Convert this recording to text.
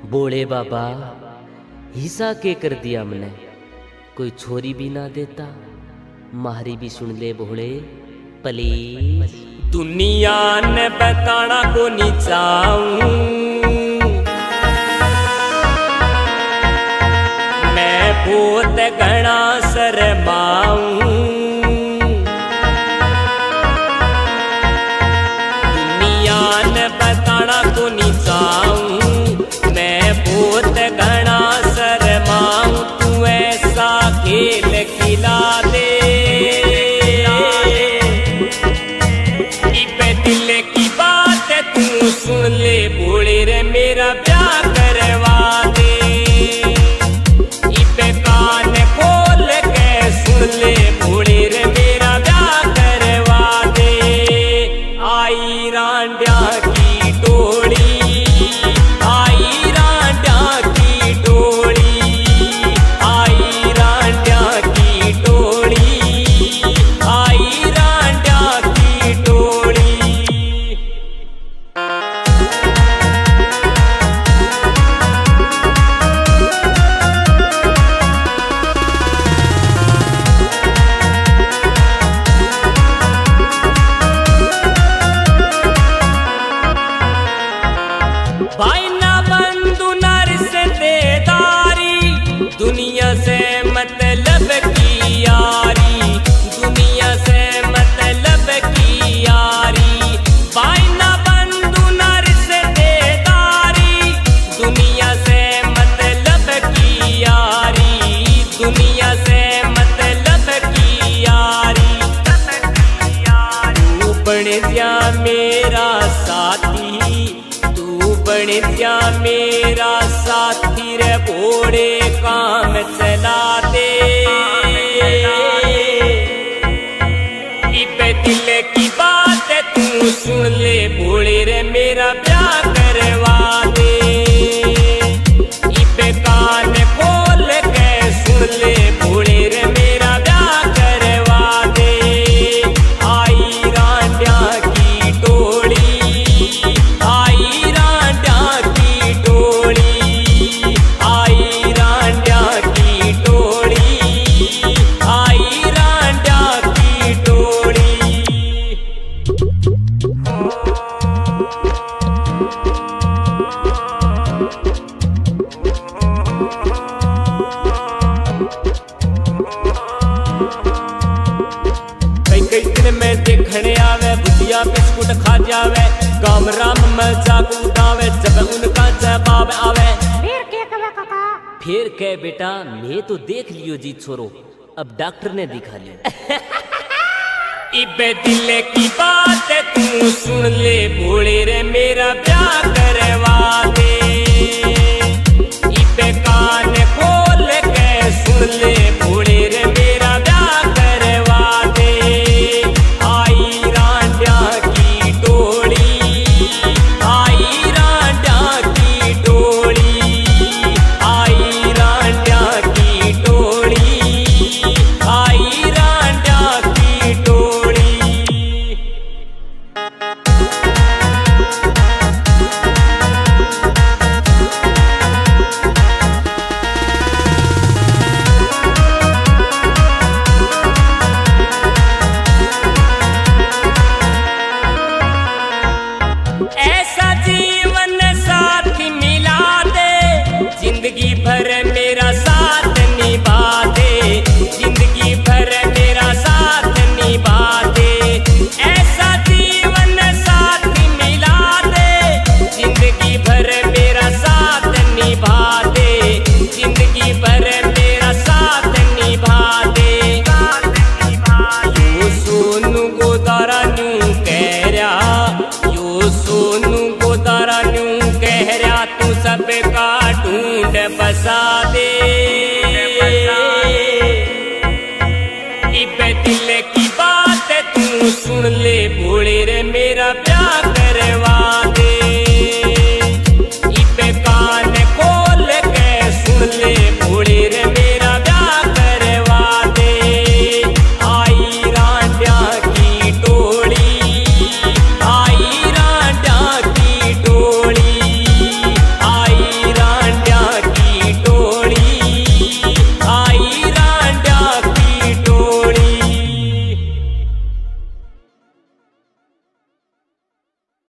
बोले बाबा हिस्सा के कर दिया हमने, कोई छोरी भी ना देता, मारी भी सुन ले भोले प्लीज। दुनिया ने बताना को नहीं चाहूं, मैं बहुत घना शर्माऊं। दुनिया ने बताना को नहीं चाहूं, मैं बहुत घना शर्माऊं। तू ऐसा खेल खिला दे, तू सुन ले भोले रे मेरा ब्याह करवा दे। इपे कान खोल के सुन ले भोले रे मेरा ब्याह करवा दे। आई रांडिया की टोली, आई रांडिया की टोली, आई रांडिया की टोली, आई रांडिया की टोली। भाई ना बंधु नर से तेदारी, दुनिया से मतलब की यारी, दुनिया से मतलब की यारी। भाई ना बंधु नर से तेदारी, दुनिया से मतलब की यारी, दुनिया से मतलब की यारी। तू बन जा मेरा साथी, बन जा मेरा साथी रे भोले काम चला दे। इपे दिल की बात तू सुन ले भोले रे मेरा ब्याह करवा दे। इपे कान खोल के सुन ले भोले रे मेरा ब्याह करवा दे। आई रांडिया की टोली, आई रांडिया की टोली, आई रांडिया की टोली, आई रांडिया की टोली। कई कई दिन में देखने आवे, भुजिया बिस्कुट खा जावे, गाम राम मजाक उड़ावे, जब उनका जवाब आवे फिर के कवे काका। फिर कह बेटा मैं तो देख लियो जी छोरो, अब डॉक्टर ने दिखा लियो। इबे दिल की बात तू सुन ले भोले रे मेरा ब्याह करवा दे। इबे कान खोल के सुन ले भोले रे मेरा ब्याह करवा दे। आई रांडिया की टोली, आई रांडिया की टोली, आई रांडिया की टोली, आई रांडिया की टोली। ऐसा जीवन साथी मिला दे, जिंदगी भर मेरा साथ निभा दे, जिंदगी भर मेरा साथ निभा दे। ऐसा जीवन साथी मिला दे, जिंदगी भर मेरा साथ निभा दे, जिंदगी भर मेरा साथ निभा दे। यो सोनू गोदारा न्यू कह रहा, यो सोनू गोदारा न्यू कह रहा, तू सबका ढूंढ बसा दे। इबे दिल की बात तू सुन ले भोले रे मेरा प्यार।